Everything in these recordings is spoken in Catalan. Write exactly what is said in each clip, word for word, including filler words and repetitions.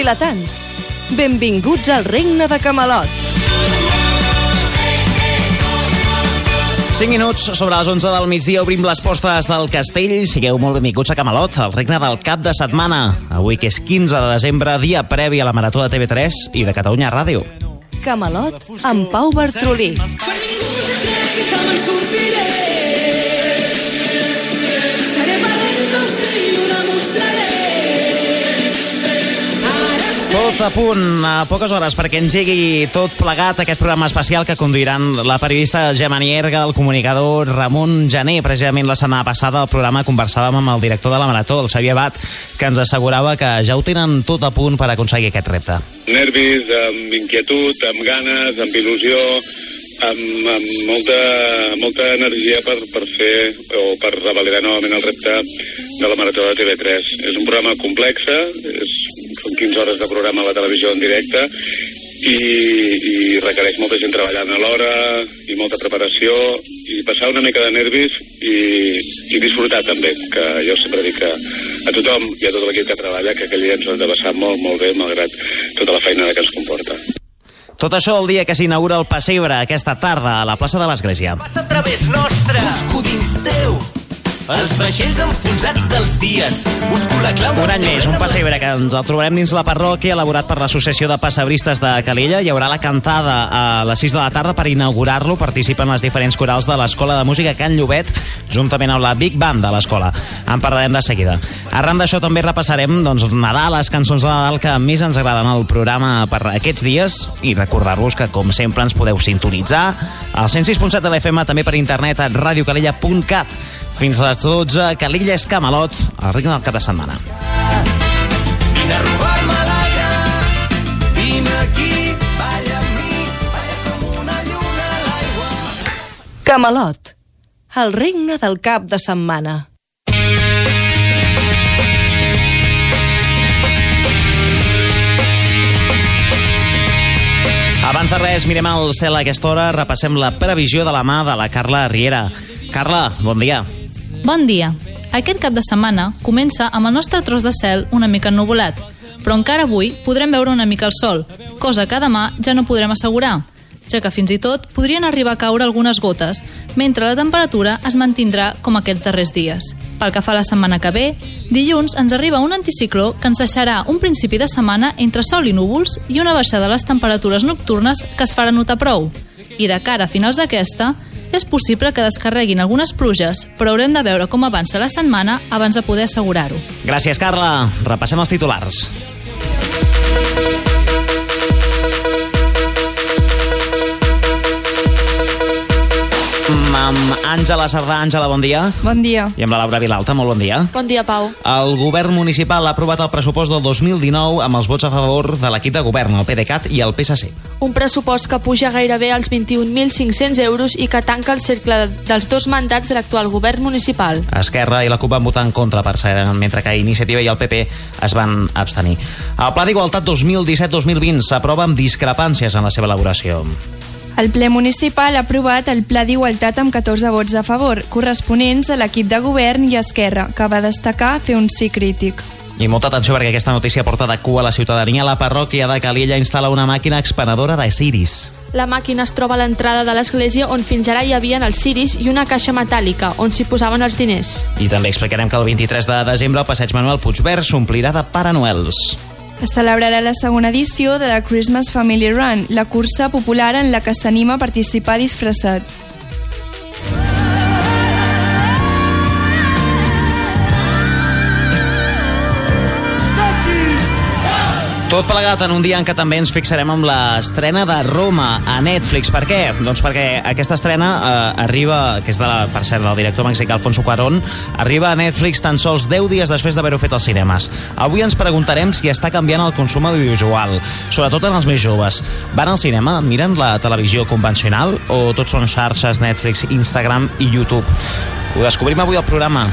Vilatans, benvinguts al regne de Camelot. cinc minuts sobre les onze del migdia obrim les portes del castell. Sigueu molt benvinguts a Camelot, el regne del cap de setmana. Avui que és quinze de desembre, dia previ a la Marató de T V tres i de Catalunya Ràdio. Camelot amb Pau Bartrolí. Quan ningú ja cregui que me'n sortiré, seré valent, i una mostraré. Tot a punt, a poques hores, perquè engegui tot plegat aquest programa especial que conduiran la periodista Gemma Nierga, el comunicador Ramon Gené. Precisament la setmana passada al programa conversàvem amb el director de la Marató, el Xavier Bat, que ens assegurava que ja ho tenen tot a punt per aconseguir aquest repte. Nervis, amb inquietud, amb ganes, amb il·lusió, amb, amb molta, molta energia per, per fer o per revalidar novament el repte de la Marató de T V tres. És un programa complex, és, són quinze hores de programa a la televisió en directe i, i requereix molta gent treballant alhora i molta preparació i passar una mica de nervis i, i disfrutar també, que jo sempre dic que a tothom i a tot l'equip que treballa que aquell dia ens ho hem de passar molt, molt bé, malgrat tota la feina que ens comporta. Tot això el dia que s'inaugura el pessebre aquesta tarda a la plaça de l'Església. Passa a través nostre. Busco dins teu els vaixells enfonsats dels dies. Busco la clau... Un any més, un pessebre que ens el trobarem dins la parròquia, elaborat per l'Associació de Pessebristes de Calella. Hi haurà la cantada a les sis de la tarda per inaugurar-lo. Participen les diferents corals de l'Escola de Música Can Llobet, juntament amb la Big Band de l'escola. En parlarem de seguida. Arran d'això també repassarem doncs, Nadal, les cançons de Nadal que més ens agraden al programa per aquests dies, i recordar-vos que, com sempre, ens podeu sintonitzar al cent sis punt set de l'F M, també per internet a radio calella punt cat. Fins a les dotze, Calella és Camelot, el regne del cap de setmana. Vine a robar-me l'aire, vine aquí, balla amb mi, balla com una lluna a l'aigua. Camelot, el regne del cap de setmana. Abans de res, mirem al cel a aquesta hora, repassem la previsió de la mà de la Carla Riera. Carla, bon dia. Bon dia. Aquest cap de setmana comença amb el nostre tros de cel una mica ennuvolat, però encara avui podrem veure una mica el sol, cosa que demà ja no podrem assegurar, ja que fins i tot podrien arribar a caure algunes gotes, mentre la temperatura es mantindrà com aquests darrers dies. Pel que fa a la setmana que ve, dilluns ens arriba un anticicló que ens deixarà un principi de setmana entre sol i núvols i una baixada de les temperatures nocturnes que es farà notar prou. I de cara a finals d'aquesta, és possible que descarreguin algunes pluges, però haurem de veure com avança la setmana abans de poder assegurar-ho. Gràcies, Carla. Repassem els titulars. Amb Àngela Sardà. Àngela, bon dia. Bon dia. I amb la Laura Vilalta, molt bon dia. Bon dia, Pau. El govern municipal ha aprovat el pressupost del dos mil dinou amb els vots a favor de l'equip de govern, el PDeCAT i el P S C. Un pressupost que puja gairebé als vint-i-un mil cinc-cents euros i que tanca el cercle dels dos mandats de l'actual govern municipal. Esquerra i la CUP van votar en contra, per cert, mentre que Iniciativa i el P P es van abstenir. El Pla d'Igualtat dos mil disset dos mil vint s'aprova amb discrepàncies en la seva elaboració. El ple municipal ha aprovat el Pla d'Igualtat amb catorze vots a favor, corresponents a l'equip de govern i Esquerra, que va destacar fer un sí crític. I molta atenció perquè aquesta notícia porta de cua a la ciutadania. La parròquia de Calella instal·la una màquina expenedora de ciris. La màquina es troba a l'entrada de l'església on fins ara hi havia els ciris i una caixa metàl·lica on s'hi posaven els diners. I també explicarem que el vint-i-tres de desembre el passeig Manuel Puigverd s'omplirà de Pare Noels. Es celebrarà la segona edició de la Christmas Family Run, la cursa popular en la que s'anima a participar disfressat. Tot plegat en un dia en què també ens fixarem amb l'estrena de Roma a Netflix. Per què? Doncs perquè aquesta estrena eh, arriba, que és de la, per cert, del director mexicà Alfonso Cuarón, arriba a Netflix tan sols deu dies després d'haver-ho fet als cinemes. Avui ens preguntarem si està canviant el consum audiovisual, sobretot en els més joves. Van al cinema, miren la televisió convencional o tots són xarxes, Netflix, Instagram i YouTube? Ho descobrim avui al programa.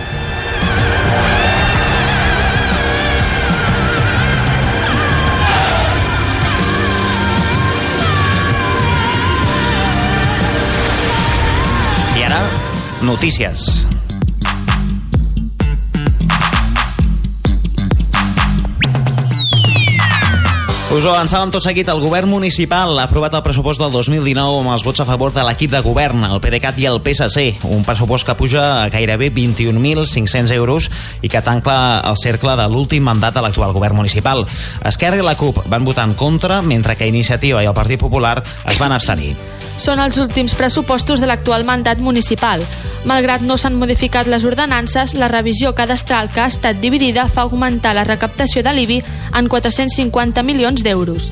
Notícies. Us ho avançàvem tot seguit. El govern municipal ha aprovat el pressupost del dos mil dinou amb els vots a favor de l'equip de govern, el PDeCAT i el P S C. Un pressupost que puja a gairebé vint-i-un mil cinc-cents euros i que tanca el cercle de l'últim mandat de l'actual govern municipal. Esquerra i la CUP van votar en contra, mentre que Iniciativa i el Partit Popular es van abstenir. Són els últims pressupostos de l'actual mandat municipal. Malgrat no s'han modificat les ordenances, la revisió cadastral que ha estat dividida fa augmentar la recaptació de l'I B I en quatre-cents cinquanta milions d'euros.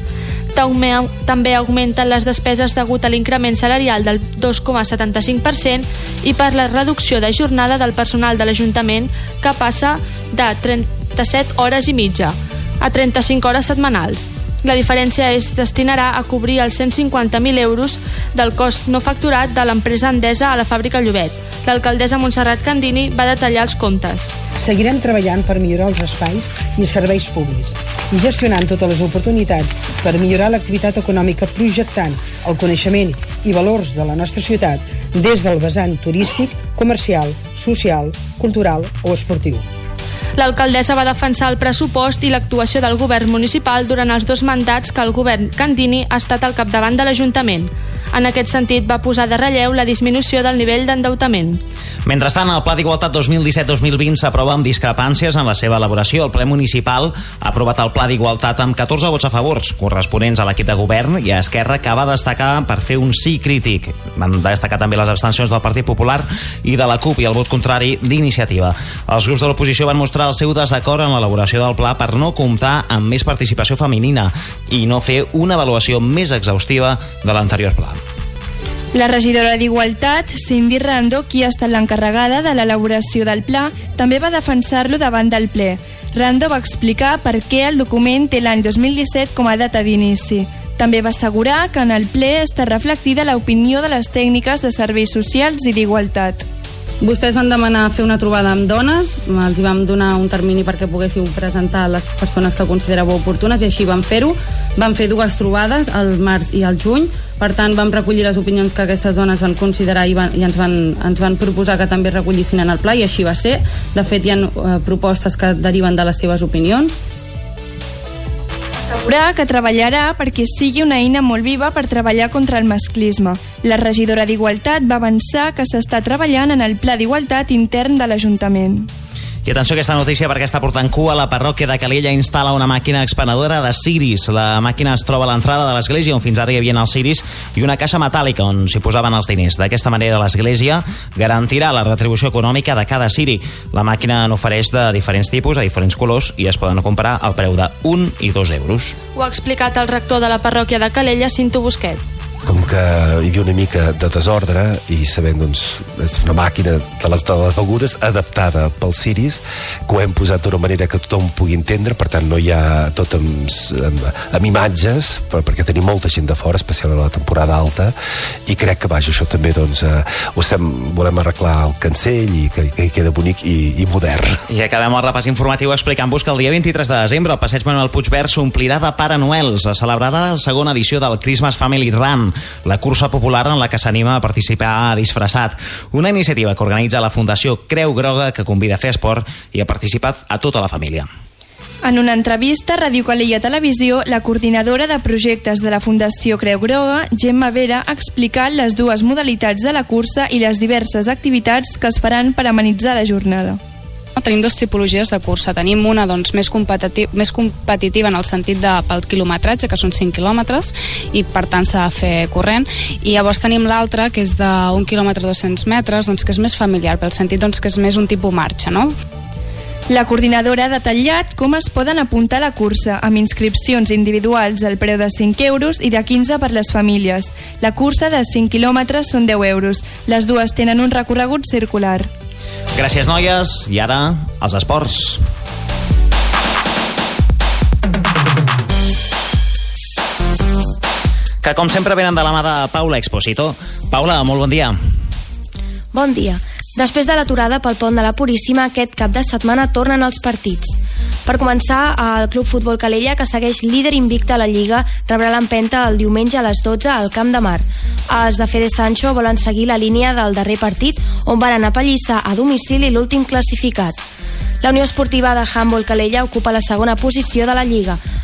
També augmenten les despeses degut a l'increment salarial del dos coma setanta-cinc per cent i per la reducció de jornada del personal de l'Ajuntament, que passa de trenta-set hores i mitja a trenta-cinc hores setmanals. La diferència es destinarà a cobrir els cent cinquanta mil euros del cost no facturat de l'empresa Endesa a la fàbrica Llobet. L'alcaldessa Montserrat Candini va detallar els comptes. Seguirem treballant per millorar els espais i serveis públics i gestionant totes les oportunitats per millorar l'activitat econòmica, projectant el coneixement i valors de la nostra ciutat des del vessant turístic, comercial, social, cultural o esportiu. L'alcaldessa va defensar el pressupost i l'actuació del govern municipal durant els dos mandats que el govern Candini ha estat al capdavant de l'Ajuntament. En aquest sentit, va posar de relleu la disminució del nivell d'endeutament. Mentrestant, el Pla d'Igualtat dos mil disset dos mil vint s'aprova amb discrepàncies en la seva elaboració. El ple municipal ha aprovat el Pla d'Igualtat amb catorze vots a favor, corresponents a l'equip de govern i a Esquerra, que va destacar per fer un sí crític. Van destacar també les abstencions del Partit Popular i de la CUP i el vot contrari d'Iniciativa. Els grups de l'oposició van mostrar el seu desacord en l'elaboració del pla per no comptar amb més participació femenina i no fer una avaluació més exhaustiva de l'anterior pla. La regidora d'Igualtat, Cindy Rando, qui ha estat l'encarregada de l'elaboració del pla, també va defensar-lo davant del ple. Rando va explicar per què el document té l'any dos mil disset com a data d'inici. També va assegurar que en el ple està reflectida l'opinió de les tècniques de serveis socials i d'igualtat. Vostès van demanar fer una trobada amb dones, els hi vam donar un termini perquè poguéssiu presentar les persones que considereu oportunes i així vam fer-ho. Vam fer dues trobades, al març i al juny, per tant vam recollir les opinions que aquestes dones van considerar i, van, i ens, van, ens van proposar que també recollissin en el pla i així va ser. De fet, hi ha eh, propostes que deriven de les seves opinions. Assegurar que treballarà perquè sigui una eina molt viva per treballar contra el masclisme. La regidora d'Igualtat va avançar que s'està treballant en el Pla d'Igualtat intern de l'Ajuntament. I atenció a aquesta notícia perquè està portant cua. La parròquia de Calella instal·la una màquina expenedora de ciris. La màquina es troba a l'entrada de l'església on fins ara hi havia els ciris i una caixa metàl·lica on s'hi posaven els diners. D'aquesta manera l'església garantirà la retribució econòmica de cada ciri. La màquina n'ofereix de diferents tipus, a diferents colors i es poden comprar al preu de un i dos euros. Ho ha explicat el rector de la parròquia de Calella, Cinto Busquet. Com que hi havia una mica de desordre i sabent, doncs, és una màquina de les, de les begudes adaptada pels ciris, que ho hem posat d'una manera que tothom pugui entendre, per tant no hi ha tot amb, amb, amb imatges, per, perquè tenim molta gent de fora, especialment a la temporada alta, i crec que, vaja, això també, doncs, eh, ho estem, volem arreglar el cancell i que, que queda bonic i, i modern. I acabem el repàs informatiu explicant-vos que el dia vint-i-tres de desembre el passeig Manuel Puigverd s'omplirà de Pare Noels. Es celebrarà la segona edició del Christmas Family Run, la cursa popular en la que s'anima a participar disfressat. Una iniciativa que organitza la Fundació Creu Groga, que convida a fer esport i a participar a tota la família. En una entrevista a Ràdio Calella Televisió, la coordinadora de projectes de la Fundació Creu Groga, Gemma Vera, ha explicat les dues modalitats de la cursa i les diverses activitats que es faran per amenitzar la jornada. Tenim dues tipologies de cursa. Tenim una doncs, més, competitiva, més competitiva en el sentit de pel quilometratge, que són cinc quilòmetres, i per tant s'ha de fer corrent. I llavors tenim l'altra, que és d'un quilòmetre dos-cents metres, doncs, que és més familiar, pel sentit doncs, que és més un tipus marxa, no? La coordinadora ha detallat com es poden apuntar a la cursa, amb inscripcions individuals al preu de cinc euros i de quinze per les famílies. La cursa de cinc quilòmetres són deu euros. Les dues tenen un recorregut circular. Gràcies, noies. I ara, els esports. Que, com sempre, venen de la mà de Paula Exposito. Paula, molt bon dia. Bon dia. Després de l'aturada pel pont de la Puríssima, aquest cap de setmana tornen els partits. Per començar, el Club Futbol Calella, que segueix líder invicte a la Lliga, rebrà l'empenta el diumenge a les dotze al Camp de Mar. Els de Fede Sancho volen seguir la línia del darrer partit, on van anar a Pallissa a domicili l'últim classificat. La Unió Esportiva de Handbol Calella ocupa la segona posició de la Lliga.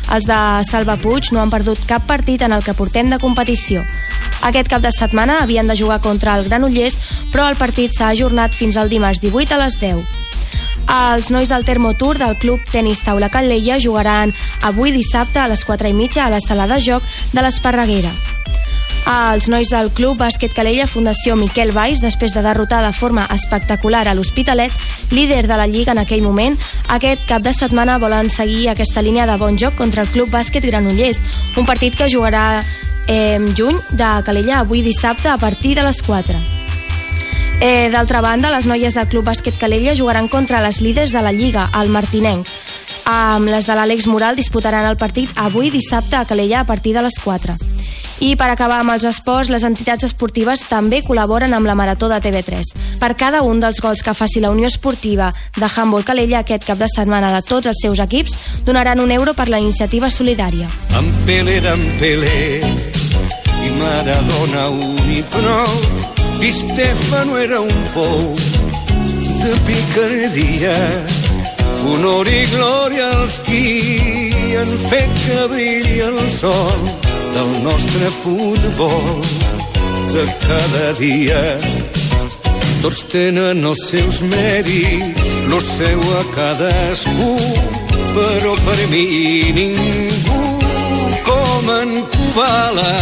Els de Salva Puig no han perdut cap partit en el que portem de competició. Aquest cap de setmana havien de jugar contra el Granollers, però el partit s'ha ajornat fins al dimarts divuit a les deu. Els nois del Termotour del Club Tenis Taula Calella jugaran avui dissabte a les quatre i mitja a la sala de joc de l'Esparreguera. Els nois del Club Bàsquet Calella Fundació Miquel Valls, després de derrotar de forma espectacular a l'Hospitalet, líder de la Lliga en aquell moment, aquest cap de setmana volen seguir aquesta línia de bon joc contra el Club Bàsquet Granollers, un partit que jugarà eh, juny de Calella avui dissabte a partir de les quatre. Eh, D'altra banda, les noies del Club Bàsquet Calella jugaran contra les líders de la Lliga, el Martinenc. Amb les de l'Àlex Moral disputaran el partit avui dissabte a Calella a partir de les quatre. I per acabar amb els esports, les entitats esportives també col·laboren amb la Marató de T V tres. Per cada un dels gols que faci la Unió Esportiva de Handbol Calella aquest cap de setmana de tots els seus equips, donaran un euro per la iniciativa solidària. En Pelé era en Pelé i Maradona un i prou. Di Stefano era un pou de picardia. Honor i glòria als qui han fet que brilli el sol del nostre futbol de cada dia. Tots tenen els seus mèrits, lo seu a cadascú, però per mi ningú com en Kubala.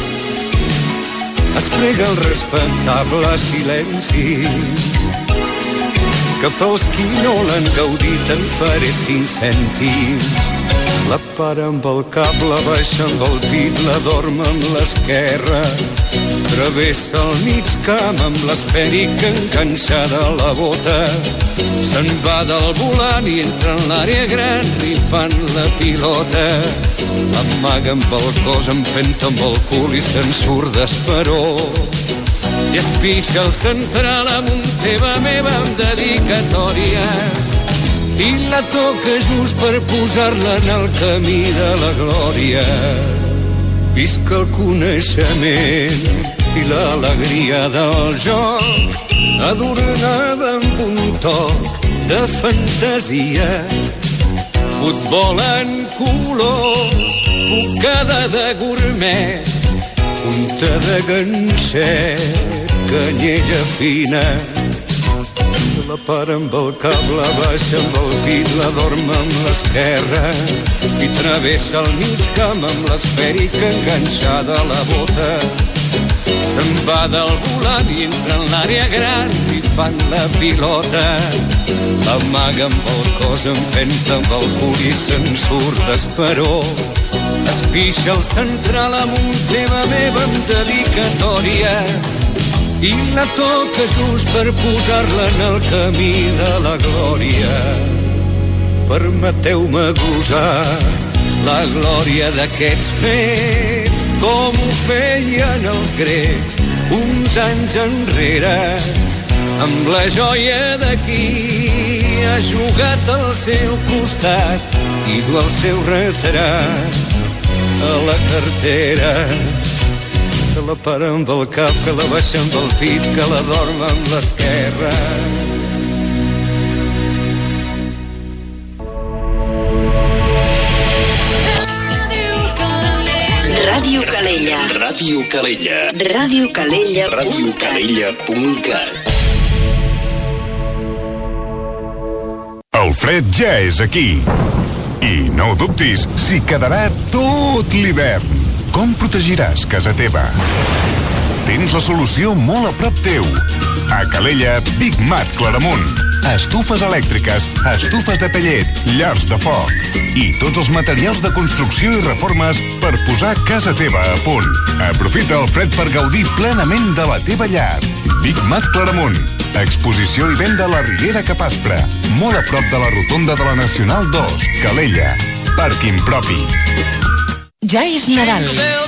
Es prega el respectable silenci que pels qui no l'han gaudit en faré cinc cèntims. La para amb el cap, la baixa amb el pit, la dorm amb l'esquerra. Travessa el mig camp amb l'esfèrica enganxada a la bota. Se'n va del volant i entra en l'àrea gran i fan la pilota. Amaga amb el cos, empenta amb el cul i se'n surt d'esperó. I es pixa el central amb un teva meva amb dedicatòria. I la toca just per posar-la en el camí de la glòria. Visca el coneixement i l'alegria del joc, adornada amb un toc de fantasia. Futbol en colors, bocada de gourmet, punta de ganxet, canyella fina. La para amb el cap, la baixa amb el pit, la dorm amb l'esquerra i travessa el mig camp amb l'esfèrica enganxada a la bota. Se'n va del volant i entra en l'àrea gran i fan la pilota. L'amaga amb el cos, empenta amb el cul i se'n surt d'esperó. Es pixa el central amb un tema meva amb dedicatòria i la toca just per posar-la en el camí de la glòria. Permeteu-me glosar la glòria d'aquests fets, com ho feien els grecs uns anys enrere, amb la joia de qui ha jugat al seu costat i du el seu retrat a la cartera. Que la para amb el cap, que la baixa amb el pit, que la dorm amb l'esquerra. Ràdio Calella. Ràdio Calella. Ràdio Calella. Ràdio Calella punt cat. El fred ja és aquí. I no ho dubtis, s'hi quedarà tot l'hivern. Com protegiràs casa teva? Tens la solució molt a prop teu. A Calella, Big Mat Claramunt. Estufes elèctriques, estufes de pellet, llars de foc i tots els materials de construcció i reformes per posar casa teva a punt. Aprofita el fred per gaudir plenament de la teva llar. Big Mat Claramunt. Exposició i venda a la Riera Capaspre, molt a prop de la rotonda de la Nacional dos, Calella. Pàrquing propi. Ja és Nadal.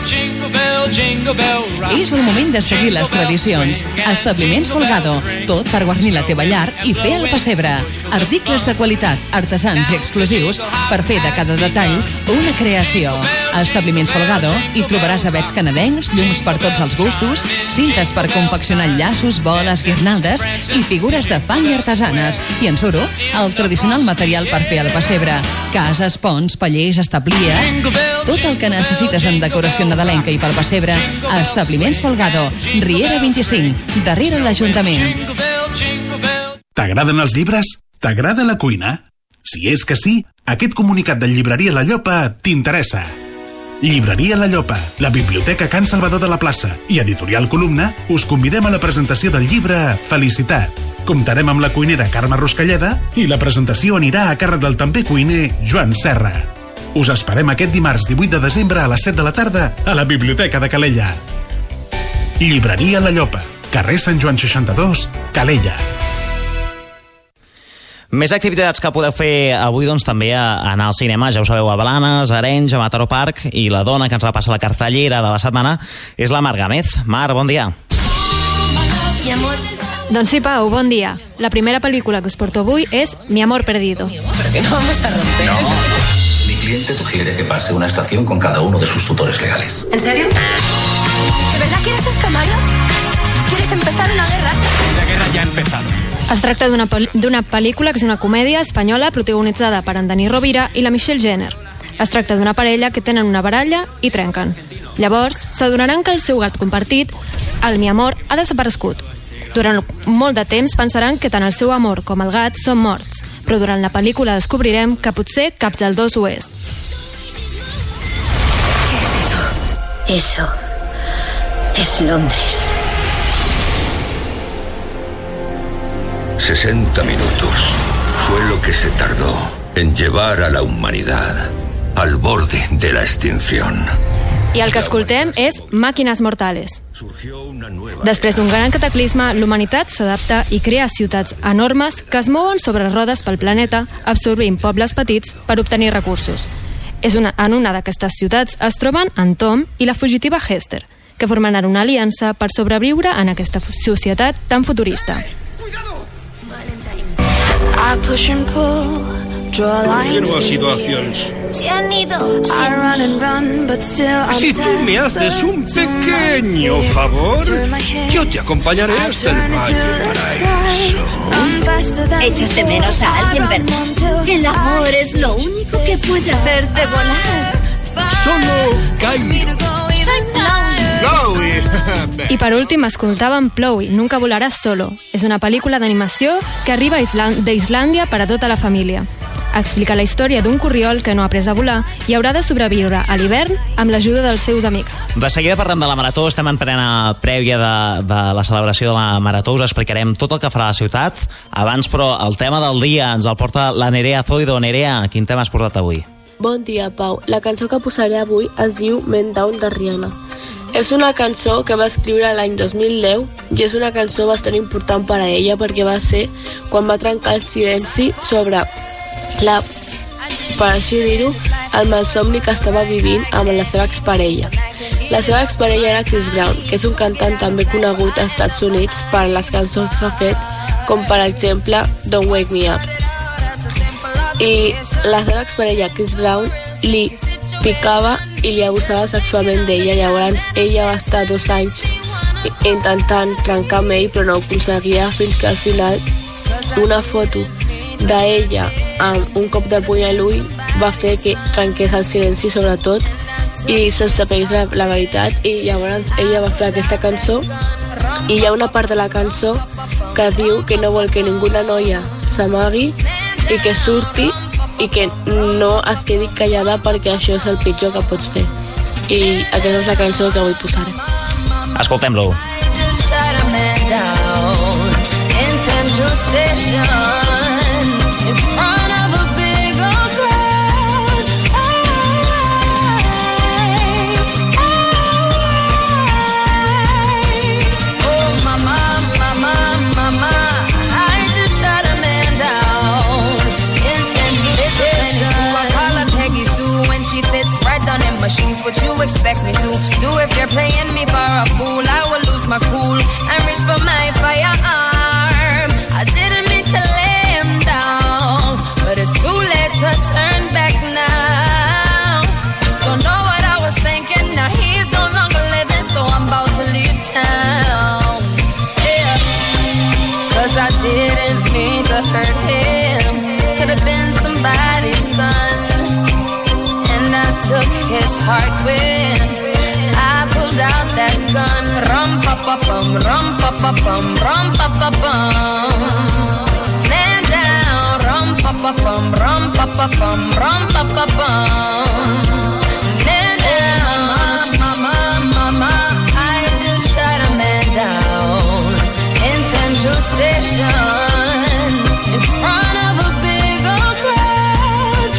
És el moment de seguir les tradicions. Establiments Folgado, tot per guarnir la teva llar i fer el pessebre. Articles de qualitat, artesans i exclusius per fer de cada detall una creació. A Establiments Folgado hi trobaràs avets canadencs, llums per tots els gustos, cintes per confeccionar llaços, boles, guirnaldes i figures de fang i artesanes. I en suro, el tradicional material per fer el pessebre. Cases, ponts, pallers, establies... Tot el que necessites en decoració nadalenca i pel pessebre a Establiments Folgado, Riera vint-i-cinc, darrere l'Ajuntament. T'agraden els llibres? T'agrada la cuina? Si és que sí, aquest comunicat de Llibreria La Llopa t'interessa. Llibreria La Llopa, la Biblioteca Can Salvador de la Plaça i Editorial Columna us convidem a la presentació del llibre Felicitat. Comptarem amb la cuinera Carme Ruscalleda i la presentació anirà a càrrec del també cuiner Joan Serra. Us esperem aquest dimarts divuit de desembre a les set de la tarda a la Biblioteca de Calella. Llibreria La Llopa, carrer Sant Joan seixanta-dos, Calella. Més activitats que podeu fer avui, doncs també a anar al cinema, ja ho sabeu, a Blanes, a Arenys, a Mataró Park, i la dona que ens repassa la cartellera de la setmana és la Mar Gámez. Mar, bon dia. Mi amor. Doncs sí, Pau, bon dia. La primera pel·lícula que us porto avui és Mi amor perdido. ¿Pero que no vamos a romper? No. Mi cliente sugiere que pase una estación con cada uno de sus tutores legales. ¿En serio? ¿De verdad quieres esto, Mario? ¿Quieres empezar una guerra? La guerra ya ha empezado. Es tracta d'una d'una pel·lícula que és una comèdia espanyola protagonitzada per en Dani Rovira i la Michelle Jenner. Es tracta d'una parella que tenen una baralla i trenquen. Llavors, s'adonaran que el seu gat compartit, el Mi amor, ha desaparegut. Durant molt de temps pensaran que tant el seu amor com el gat són morts, però durant la pel·lícula descobrirem que potser cap dels dos ho és. ¿Qué es eso? Eso es Londres. sesenta minutos fue lo que se tardó en llevar a la humanidad al borde de la extinción. I el que escoltem és Màquines Mortales. Després d'un gran cataclisme, l'humanitat s'adapta i crea ciutats enormes que es mouen sobre rodes pel planeta, absorbint pobles petits per obtenir recursos. És una, en una d'aquestes ciutats es troben en Tom i la fugitiva Hester, que formaran una aliança per sobreviure en aquesta societat tan futurista. I push and pull, draw lines. Nuevas situaciones. Se han ido. I run and run, but still I'm Si tú me haces un pequeño favor, yo te acompañaré hasta el valle para eso. Echas de menos a alguien, ¿verdad? El amor es lo único que puede hacerte volar. Solo Caimiro. I per últim escoltàvem Plowie, Nunca volaràs solo. És una pel·lícula d'animació que arriba d'Islàndia per a tota la família. Explica la història d'un corriol que no ha après a volar i haurà de sobreviure a l'hivern amb l'ajuda dels seus amics. De seguida parlem de la Marató, estem en plena prèvia de, de la celebració de la Marató, us explicarem tot el que farà la ciutat. Abans, però, el tema del dia ens el porta la Nerea Zoido. Nerea, quin tema has portat avui? Bon dia, Pau. La cançó que posaré avui es diu Men Down de Rihanna. És una cançó que va escriure l'any dos mil deu i és una cançó bastant important per a ella perquè va ser quan va trencar el silenci sobre la, per així dir-ho, el malsomni que estava vivint amb la seva exparella. La seva exparella era Chris Brown, que és un cantant també conegut als Estats Units per les cançons que ha fet, com per exemple Don't Wake Me Up. I la seva exparella Chris Brown li picava i li abusava sexualment d'ella. Llavors ella va estar dos anys intentant trencar amb ell, però no ho aconseguia, fins que al final una foto d'ella amb un cop de puny a l'ull va fer que trenqués el silenci sobretot i se'n sapés la, la veritat, i llavors ella va fer aquesta cançó. I hi ha una part de la cançó que diu que no vol que ninguna noia s'amagui i que surti i que no es quedi callada perquè això és el pitjor que pots fer. I aquesta és la cançó que avui posaré. Escoltem-lo. Shoes, what you expect me to do? If you're playing me for a fool, I will lose my cool and reach for my firearm. I didn't mean to lay him down, but it's too late to turn back now. Don't know what Cause I didn't mean to hurt him. Could have been somebody's son. And I took his heart when I pulled out that gun. Rum pa pa bum, rum pa pa bum, rum pa pa bum. Man down, rum pa pa bum, rum pa pa bum, rum pa pa bum. Man down, mama, mama, I just shot a man down in Central Station in front of a big old crowd.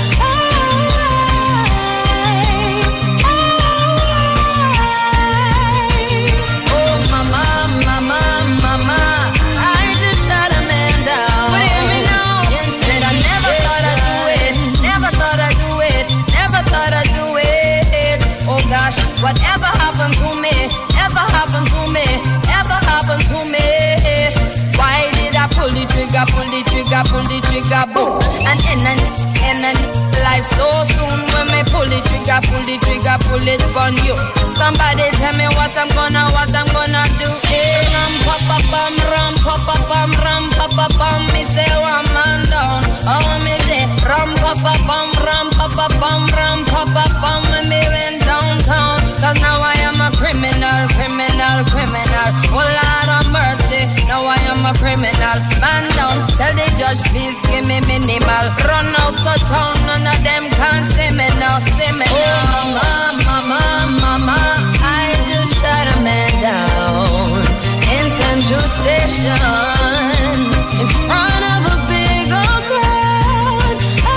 Oh, mama, mama, mama, I just shot a man down. But hear me now, said I never thought I'd do it, never thought I'd do it, never thought I'd do it. Oh gosh, whatever happened to me, ever happened to me, ever happened to me. Why did I pull the trigger, pull the trigger, pull the trigger, boom? And in and in and life so soon. When me pull the trigger, pull the trigger, pull it on you. Somebody tell me what I'm gonna, what I'm gonna do. Hey, ram pa pa pam, ram pa pa pam, ram pa pa pam. Me say one man down, oh me say ram pa pa pam, ram pa pa pam, ram pa pa pam. When me went downtown, cause now I am a criminal, criminal, criminal. Oh Lord of mercy, now I am a criminal. Man down, tell the judge please give me minimal. Run out of town, none of them can see me now, see me now. Oh mama, mama, mama, I just shot a man down in Central Station in front of a big old crowd.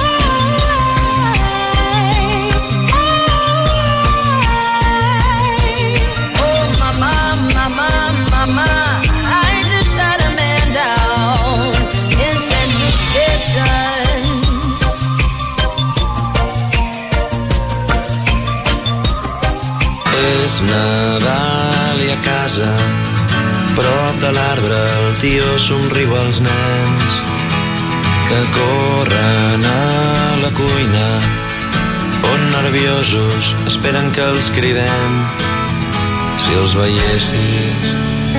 Oh mama, mama, mama, I just shot a man down in Central Station. És Nadal i a casa, prop de l'arbre el tio somriu als nens que corren a la cuina on nerviosos esperen que els cridem. Si els veiessis.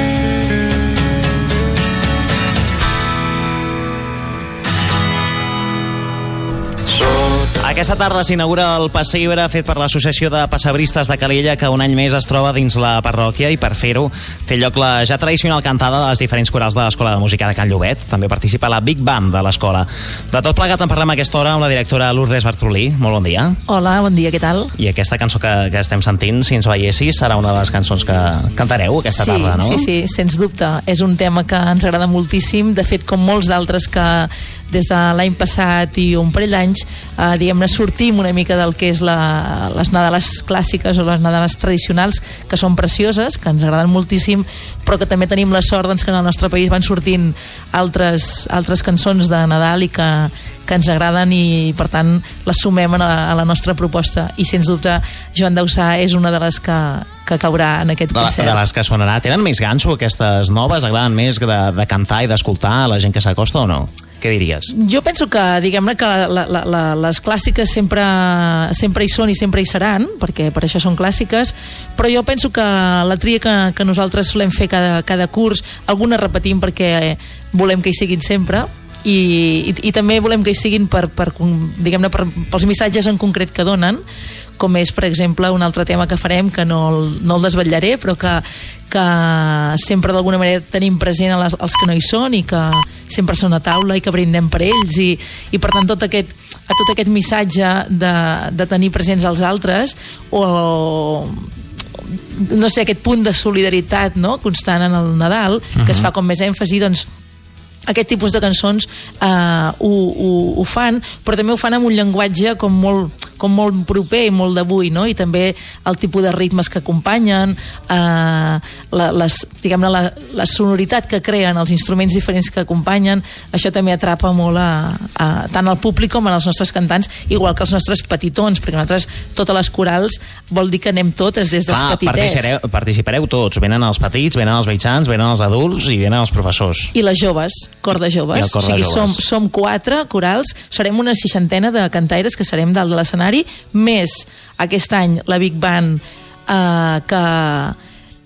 Aquesta tarda s'inaugura el Passebre fet per l'Associació de Passebristes de Calella, que un any més es troba dins la parròquia, i per fer-ho té lloc la ja tradicional cantada de les diferents corals de l'Escola de Música de Can Llobet. També participa la Big Band de l'escola. De tot plegat en parlem a aquesta hora amb la directora Lourdes Bartrolí. Molt bon dia. Hola, bon dia, què tal? I aquesta cançó que, que estem sentint, Si ens veiessis, serà una de les cançons que cantareu aquesta sí, tarda, no? Sí, sí, sens dubte. És un tema que ens agrada moltíssim. De fet, com molts d'altres que des de l'any passat i un parell d'anys, eh, diguem-ne, sortim una mica del que és la, les Nadales clàssiques o les Nadales tradicionals, que són precioses, que ens agraden moltíssim, però que també tenim la sort doncs, que en el nostre país van sortint altres, altres cançons de Nadal i que, que ens agraden, i per tant les sumem a la, a la nostra proposta. I sens dubte Joan Dausà és una de les que, que caurà en aquest concert. De, de les que sonarà. Tenen més ganxo aquestes noves? Agraden més de, de cantar i d'escoltar a la gent que s'acosta o no? Què diries? Jo penso que, diguem-ne, que la, la, la, les clàssiques sempre, sempre hi són i sempre hi seran, perquè per això són clàssiques, però jo penso que la tria que, que nosaltres solem fer cada, cada curs, algunes repetim perquè volem que hi siguin sempre, i, i, i també volem que hi siguin per, per, diguem-ne, per, pels missatges en concret que donen, com és, per exemple, un altre tema que farem, que no, no el desvetllaré, però que, que sempre d'alguna manera tenim present els, els que no hi són i que sempre són a taula i que brindem per ells, i, i per tant tot aquest, a tot aquest missatge de, de tenir presents els altres, o no sé, aquest punt de solidaritat, no?, constant en el Nadal, uh-huh, que es fa com més èmfasi, doncs aquest tipus de cançons eh, ho, ho, ho fan, però també ho fan amb un llenguatge com molt, com molt proper i molt d'avui, no? I també el tipus de ritmes que acompanyen, eh, la, les, diguem-ne, la, la sonoritat que creen els instruments diferents que acompanyen, això també atrapa molt a, a, tant al públic com als nostres cantants, igual que els nostres petitons, perquè nosaltres, totes les corals, vol dir que anem totes des dels Clar, petitets. Participareu, participareu tots, venen els petits, venen els mitjans, venen els adults i venen els professors. I les joves, cor de joves, cor o sigui, de joves. som, som quatre corals, serem una seixantena de cantaires que serem dalt de l'escenari, més aquest any la Big Band, eh, que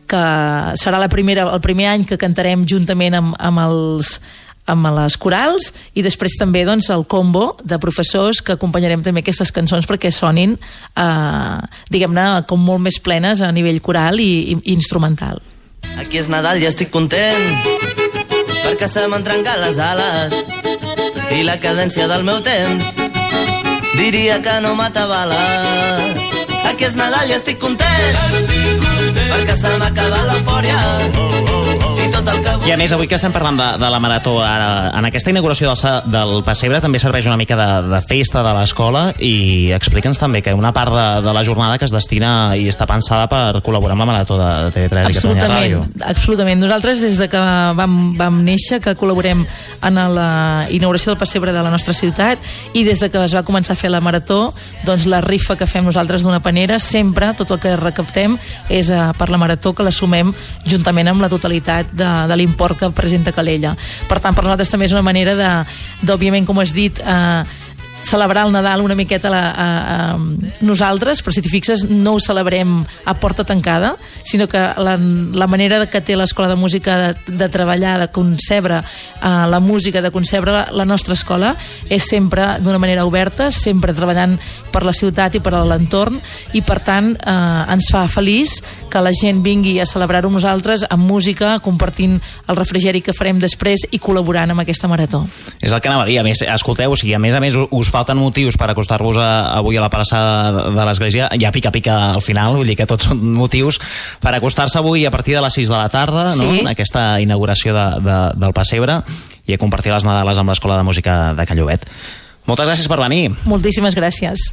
que serà la primera, el primer any que cantarem juntament amb, amb els amb les corals, i després també doncs, el combo de professors que acompanyarem també aquestes cançons perquè sonin eh, diguem-ne com molt més plenes a nivell coral i, i, i instrumental. Aquí és Nadal i estic content perquè se m'han trencat les ales i la cadència del meu temps diria que no m'atabala. Aquí és Nadal i estic content perquè se m'ha acabat l'eufòria i tot el que vull. I a més, avui que estem parlant de, de la marató, ara, en aquesta inauguració del, del pessebre també serveix una mica de, de festa de l'escola, i explica'ns també que una part de, de la jornada que es destina i està pensada per col·laborar amb la marató de T V tres i Catalunya Ràdio. Absolutament. Nosaltres, des de que vam, vam néixer, que col·laborem en la inauguració del pessebre de la nostra ciutat, i des de que es va començar a fer la marató, doncs la rifa que fem nosaltres d'una panera, sempre tot el que recaptem és uh, per la marató, que la sumem juntament amb la totalitat de, de l'import que presenta Calella. Per tant, per nosaltres també és una manera de, d'òbviament, com has dit, eh, celebrar el Nadal una miqueta a, a, a nosaltres, però si t'hi fixes no ho celebrem a porta tancada, sinó que la, la manera que té l'Escola de Música de, de treballar, de concebre uh, la música, de concebre la, la nostra escola, és sempre d'una manera oberta, sempre treballant per la ciutat i per l'entorn, i per tant uh, ens fa feliç que la gent vingui a celebrar-ho amb nosaltres amb música, compartint el refrigeri que farem després i col·laborant amb aquesta marató. És el que anava a dir. A més, escolteu, o sigui, a més a més us falten motius per acostar-vos a, avui a la plaça de l'Església. Hi ha pica-pica al final, vull dir que tots són motius per acostar-se avui a partir de les sis de la tarda, sí, no? Aquesta inauguració de, de, del pessebre, i a compartir les Nadales amb l'Escola de Música de Can Llobet. Moltes gràcies per venir. Moltíssimes gràcies.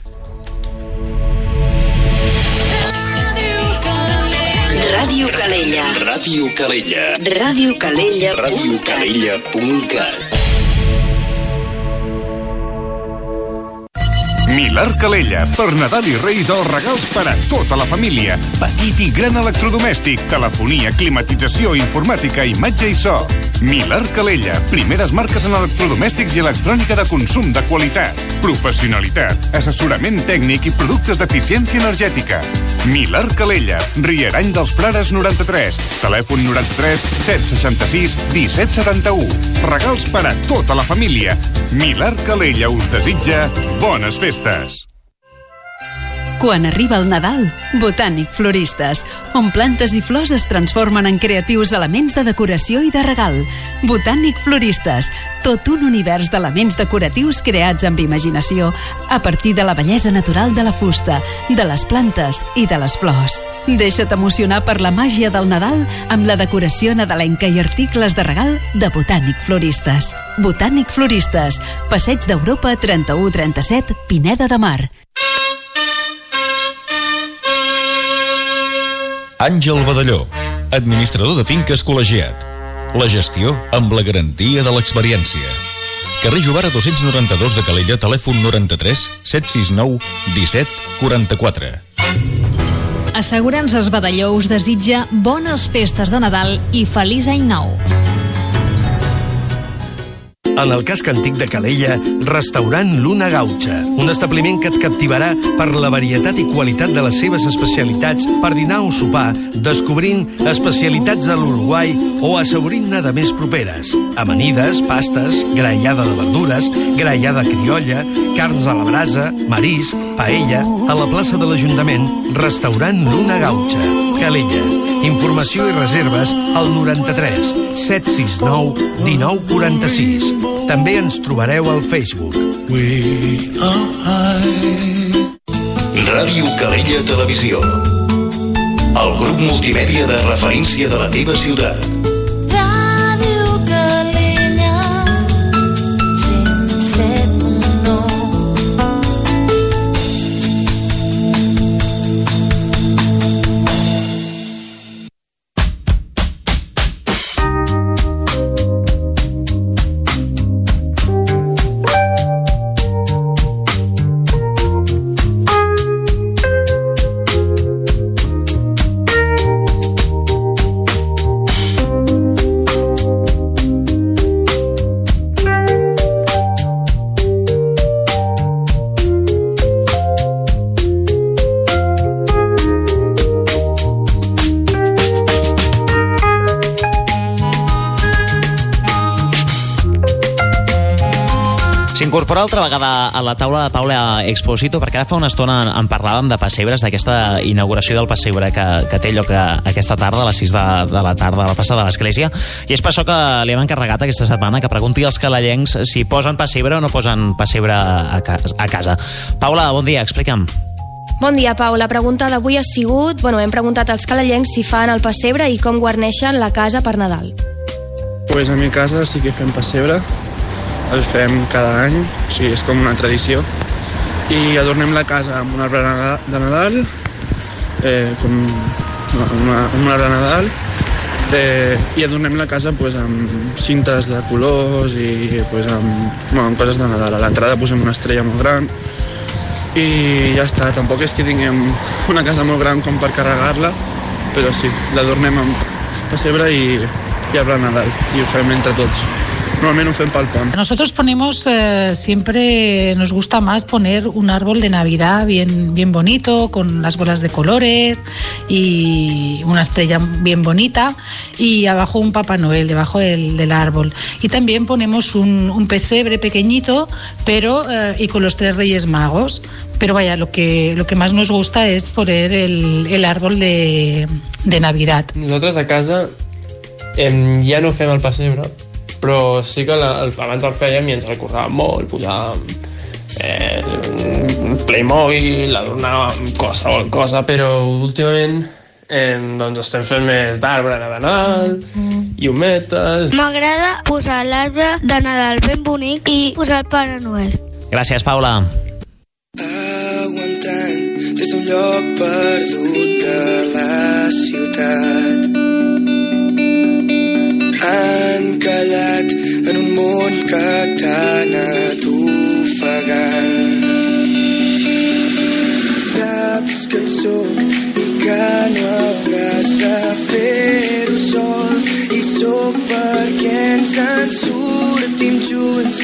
Ràdio Calella. Ràdio Calella. Ràdio Calella. Ràdio Calella punt cat. Milar Calella, per Nadal i Reis, els regals per a tota la família. Petit i gran electrodomèstic, telefonia, climatització, informàtica, imatge i so. Milar Calella, primeres marques en electrodomèstics i electrònica de consum de qualitat, professionalitat, assessorament tècnic i productes d'eficiència energètica. Milar Calella, Rierany dels Frares noranta-tres, telèfon noranta-tres set seixanta-sis disset setanta-u. Regals per a tota la família. Milar Calella us desitja bones festes. Quan arriba el Nadal, Botànic Floristes, on plantes i flors es transformen en creatius elements de decoració i de regal. Botànic Floristes, tot un univers d'elements decoratius creats amb imaginació a partir de la bellesa natural de la fusta, de les plantes i de les flors. Deixa't emocionar per la màgia del Nadal amb la decoració nadalenca i articles de regal de Botànic Floristes. Botànic Floristes, Passeig d'Europa trenta-u trenta-set, Pineda de Mar. Àngel Badalló, administrador de finques col·legiat. La gestió amb la garantia de l'experiència. Carrer Jovara dos-cents noranta-dos de Calella, telèfon noranta-tres set sis nou disset quaranta-quatre. Assegurances Badalló us desitja bones festes de Nadal i feliç any nou. En el casc antic de Calella, restaurant Luna Gaucha, un establiment que et captivarà per la varietat i qualitat de les seves especialitats per dinar o sopar, descobrint especialitats de l'Uruguai o assaborint-ne de més properes. Amanides, pastes, graellada de verdures, graellada criolla, carns a la brasa, marisc, paella, a la plaça de l'Ajuntament, restaurant Luna Gaucha, Calella. Informació i reserves al noranta-tres set sis nou dinou quaranta-sis. També ens trobareu al Facebook. Ràdio Calella Televisió. El grup multimèdia de referència de la teva ciutat. Ràdio Calella cent set punt nou. S'incorpora altra vegada a la taula de Paula Exposito, perquè ara fa una estona en parlàvem de pessebres, d'aquesta inauguració del pessebre que, que té lloc aquesta tarda, a les sis de, de la tarda, a la plaça de l'Església, i és per això que li hem encarregat aquesta setmana que pregunti als calellencs si posen pessebre o no posen pessebre a, a casa. Paula, bon dia, explica'm. Bon dia, Pau. La pregunta d'avui ha sigut... Bueno, hem preguntat als calellencs si fan el pessebre i com guarneixen la casa per Nadal. Pues a mi casa sí que fem pessebre. El fem cada any, o sigui, és com una tradició. I adornem la casa amb un arbre de Nadal, eh, com una, un arbre de Nadal, eh, i adornem la casa pues, amb cintes de colors i pues, amb, bueno, amb coses de Nadal. A l'entrada posem una estrella molt gran i ja està. Tampoc és que tinguem una casa molt gran com per carregar-la, però sí, l'adornem amb pessebre i, i arbre de Nadal, i ho fem entre tots. Normalmente un fem pal pont. Nosotros ponemos, eh, siempre nos gusta más poner un árbol de Navidad bien, bien bonito, con las bolas de colores y una estrella bien bonita, y abajo un Papá Noel, debajo del, del árbol. Y también ponemos un, un pesebre pequeñito, pero eh, y con los tres Reyes Magos. Pero vaya, lo que, lo que más nos gusta es poner el, el árbol de, de Navidad. Nosaltres a casa eh, ja no fem el pessebre, però sí que la, abans el fèiem i ens recordàvem molt, posàvem eh, Playmobil, adornàvem qualsevol cosa, però últimament eh, doncs estem fent més d'arbre de Nadal, llumetes... M'agrada posar l'arbre de Nadal ben bonic i posar el Pare Noel. Gràcies, Paula. Aguantant des d'un lloc perdut de la ciutat, encallat en un món que t'ha anat ofegant. Saps que hi soc i que no hauràs de fer-ho sol, i soc perquè ens en sortim junts,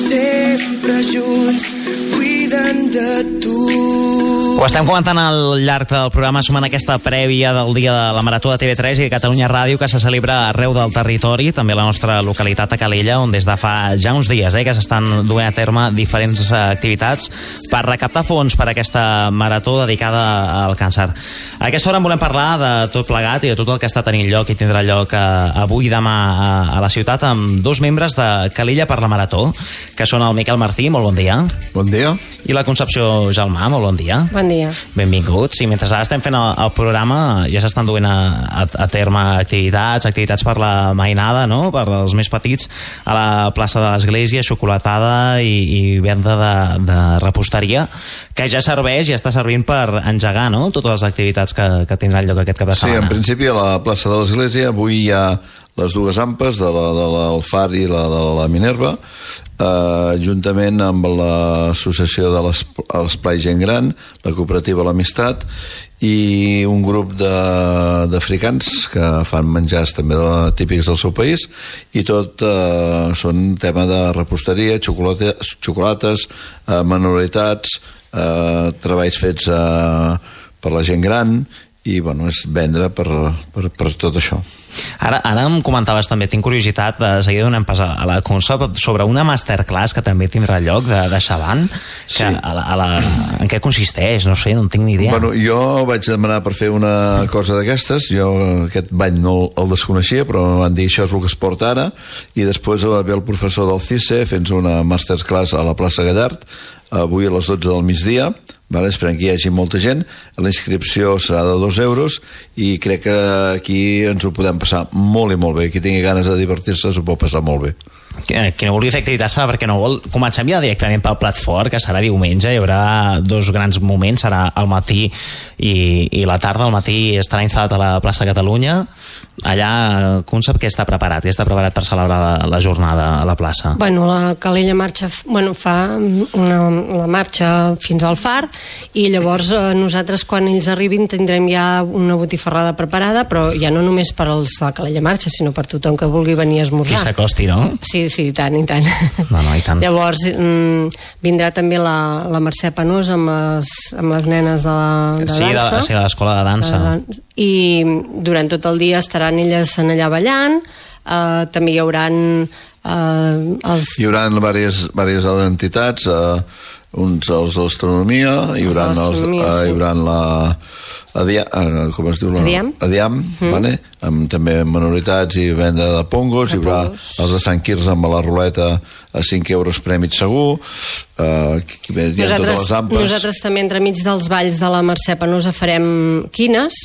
sempre junts, cuidant de tu. Ho estem comentant al llarg del programa, sumant aquesta prèvia del dia de la Marató de T V tres i de Catalunya Ràdio, que se celebra arreu del territori, també a la nostra localitat a Calella, on des de fa ja uns dies eh, que s'estan duent a terme diferents activitats per recaptar fons per aquesta marató dedicada al càncer. A aquesta hora en volem parlar de tot plegat i de tot el que està tenint lloc i tindrà lloc avui i demà a la ciutat amb dos membres de Calella per la Marató, que són el Miquel Martí, molt bon dia. Bon dia. I la Concepció Jalmà, molt bon dia. Bon dia. Benvinguts. I mentre ara estem fent el, el programa ja s'estan duent a, a, a terme activitats, activitats per la mainada, no? Per als més petits, a la plaça de l'Església, xocolatada i, i venda de, de reposteria, que ja serveix i està servint per engegar, no? Totes les activitats que, que tindran lloc aquest cap de setmana. Sí, en principi a la plaça de l'Església avui hi ha les dues ampes, de la de l'Alfar i la de la Minerva, eh, juntament amb l'associació de l'Esplai Gent Gran, la cooperativa L'Amistat i un grup d'africans que fan menjars també de, típics del seu país, i tot eh, són tema de reposteria, xocolata, xocolates, eh, manualitats, eh, treballs fets eh, per la gent gran, i bueno, és vendre per, per, per tot això. Ara, ara em comentaves també, tinc curiositat, de seguida donem pas a la Concep, sobre una masterclass que també tindrà lloc de, de Xaban, que sí. a la, a la, en què consisteix? No sé, no en tinc ni idea. Bueno, jo vaig demanar per fer una cosa d'aquestes, jo aquest ball no el desconeixia, però van dir això és el que es porta ara, i després ve el professor del CICE fent una masterclass a la plaça Gallard, avui a les dotze del migdia, vale? Esperem que hi hagi molta gent. La inscripció serà de dos euros i crec que aquí ens ho podem passar molt i molt bé. Qui tingui ganes de divertir-se s'ho pot passar molt bé. Qui no vulgui fer activitat serà perquè no vol. Comencem ja directament pel plat fort, que serà diumenge. Hi haurà dos grans moments, serà al matí i, i la tarda. Al matí estarà instal·lat a la plaça Catalunya. Allà, Concep, què està preparat? Què està preparat per celebrar la, la jornada a la plaça? Bueno, la Calella marxa, bueno, fa una, la marxa fins al Far, i llavors eh, nosaltres quan ells arribin tindrem ja una botifarrada preparada, però ja no només per als de la Calella marxa, sinó per tothom que vulgui venir a esmorzar. Qui s'acosti, no? Sí, sí, i tant, i tant. No, no, i tant. Llavors mm, vindrà també la, la Mercè Penós amb les, amb les nenes de, la, de sí, dansa. De, sí, de l'escola de dansa. De, i durant tot el dia estaran elles allà ballant. Uh, també hi hauran Uh, els... Hi haurà diverses, diverses entitats, uh, uns els d'astronomia, hi haurà els, uh, sí. hi haurà la Adia, uh, com es diu? La, Adiam. Adiam, mm. vale? Amb també minoritats i venda de pongos, de hi haurà pongos. Els de Sant Quirze amb la ruleta a cinc euros prèmit segur, uh, hi ha nosaltres, totes les ampes. Nosaltres també entremig dels balls de la Mercè Penosa farem quines,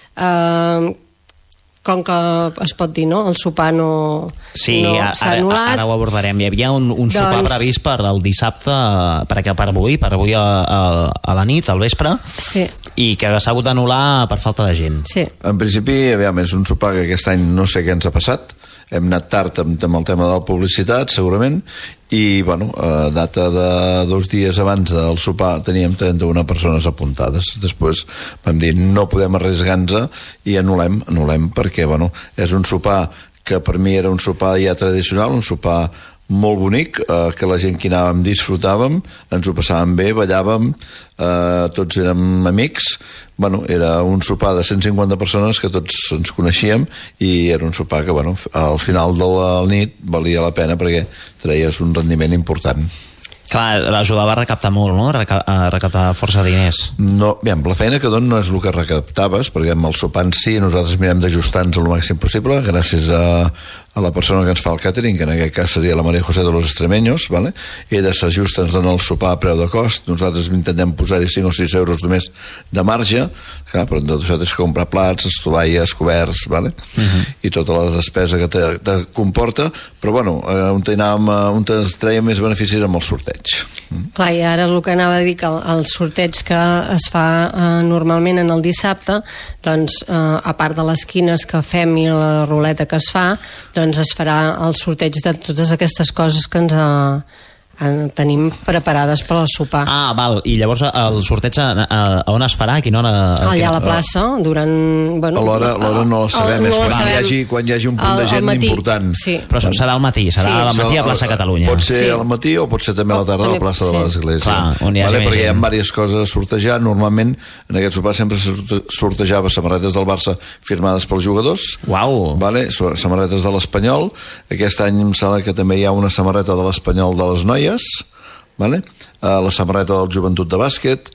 uh, com que es pot dir, no? El sopar no, sí, no ara, s'ha anul·lat. Ara ho abordarem. Hi havia un, un sopar doncs... previst per el dissabte, per, per avui, per avui a, a, a la nit, al vespre, sí. i que s'ha hagut d'anul·lar per falta de gent. Sí. En principi, aviam, és un sopar que aquest any no sé què ens ha passat, hem anat tard amb, amb el tema de la publicitat, segurament, i, bueno, a data de dos dies abans del sopar teníem trenta-una persones apuntades. Després vam dir, no podem arriscar-nos i anul·lem, anul·lem, perquè, bueno, és un sopar que per mi era un sopar ja tradicional, un sopar molt bonic, eh, que la gent que anàvem disfrutàvem, ens ho passàvem bé, ballàvem, eh, tots érem amics, bueno, era un sopar de cent cinquanta persones que tots ens coneixíem i era un sopar que, bueno, al final de la nit valia la pena perquè treies un rendiment important. Clar, l'ajudava a recaptar molt, no? A recaptar força diners. No, bé, la feina que don no és el que recaptaves, perquè amb el sopar en si nosaltres mirem d'ajustar-nos el màxim possible, gràcies a, a la persona que ens fa el catering, que en aquest cas seria la María José de los Extremeños, ¿vale? Ella s'ajusta, ens dona el sopar a preu de cost, nosaltres intentem posar-hi cinc o sis euros només de marge, clar, però tot això tens que comprar plats, estovalles, coberts, ¿vale? Uh-huh. I tota la despesa que te, te comporta, però bueno, on anàvem, on es treia més beneficis amb el sorteig. Mm. Clar, i ara el que anava a dir que el, el sorteig que es fa eh, normalment en el dissabte, doncs eh, a part de les quines que fem i la ruleta que es fa, doncs es farà el sorteig de totes aquestes coses que ens eh, tenim preparades per al sopar. Ah, val, i llavors el sorteig a, a, a on es farà? A quina hora? A allà a la plaça, durant... Bueno, l'hora no la sabem, el, és no quan, sabem. Hi hagi, quan hi hagi un punt el, de gent important. Sí. Però serà al matí, serà sí. al matí a Plaça Catalunya. Pot ser sí. al matí o pot ser també a la tarda a la plaça sí. de l'Església. Clar, on hi hagi vale, perquè gent. hi ha diverses coses a sortejar. Normalment en aquest sopar sempre se sortejava samarretes del Barça firmades pels jugadors. Uau! Vale, samarretes de l'Espanyol. Aquest any em sembla que també hi ha una samarreta de l'Espanyol de les noies, vale? Uh, la samarreta del Joventut de Bàsquet,